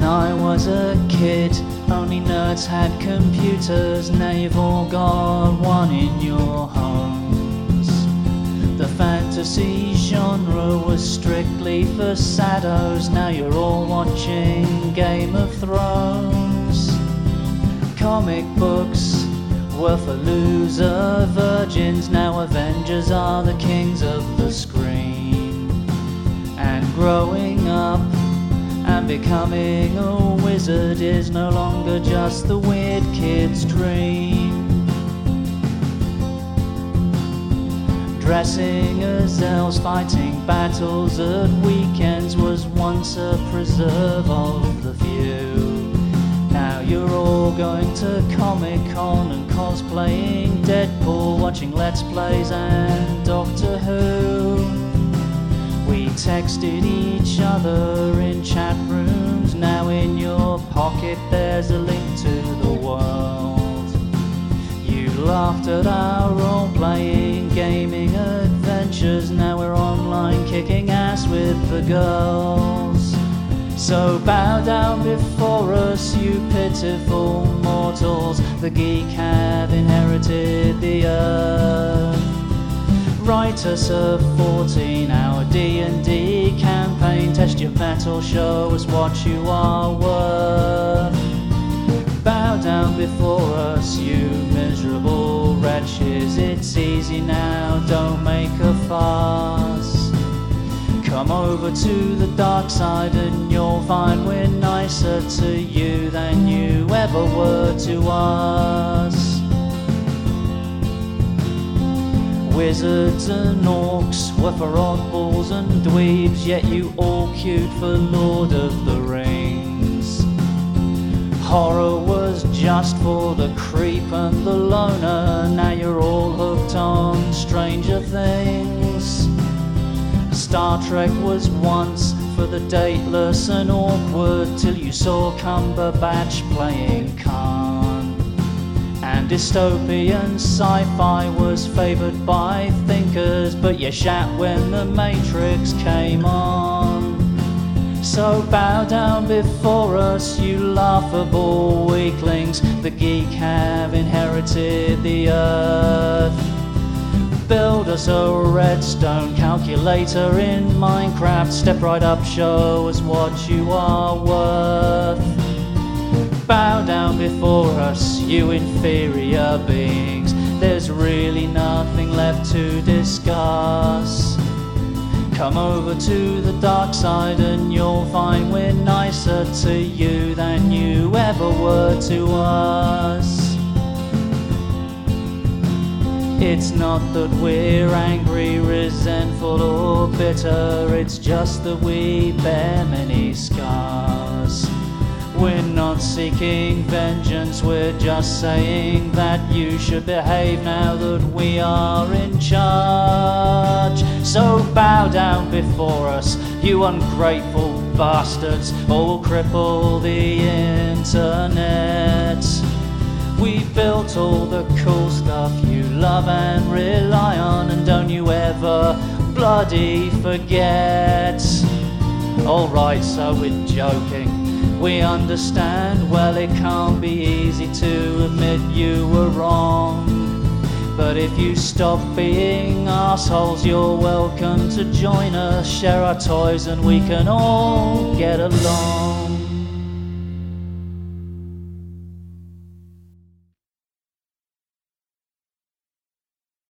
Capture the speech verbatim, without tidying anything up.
I was a kid, only nerds had computers. Now you've all got one in your homes. The fantasy genre was strictly for saddos. Now you're all watching Game of Thrones. Comic books were for loser virgins. Now Avengers are the kings of the screen. And growing up and becoming a wizard is no longer just the weird kid's dream. Dressing as elves, fighting battles at weekends was once a preserve of the few. Now you're all going to Comic-Con and cosplaying Deadpool, watching Let's Plays and Doctor Who. We texted each other in chat rooms. Now in your pocket there's a link to the world. You laughed at our role-playing gaming adventures. Now we're online kicking ass with the girls. So bow down before us, you pitiful mortals. The geek have inherited the earth. Write us a fourteen hour D and D campaign. Test your metal, show us what you are worth. Bow down before us, you miserable wretches. It's easy now, don't make a fuss. Come over to the dark side and you'll find we're nicer to you than you ever were to us. Wizards and orcs were for oddballs and dweebs, yet you all queued for Lord of the Rings. Horror was just for the creep and the loner. Now you're all hooked on Stranger Things. Star Trek was once for the dateless and awkward, till you saw Cumberbatch playing Khan. And dystopian sci-fi was favoured by thinkers, but you shat when the Matrix came on. So bow down before us, you laughable weaklings. The geek have inherited the earth. Build us a redstone calculator in Minecraft. Step right up, show us what you are worth. Bow down before us, you inferior beings. There's really nothing left to discuss. Come over to the dark side and you'll find we're nicer to you than you ever were to us. It's not that we're angry, resentful or bitter. It's just that we bear many scars. We're not seeking vengeance, we're just saying that you should behave now that we are in charge. So bow down before us, you ungrateful bastards, or we'll cripple the internet. We built all the cool stuff you love and rely on, and don't you ever bloody forget. Alright, so we're joking. We understand, well, it can't be easy to admit you were wrong. But if you stop being assholes, you're welcome to join us. Share our toys and we can all get along.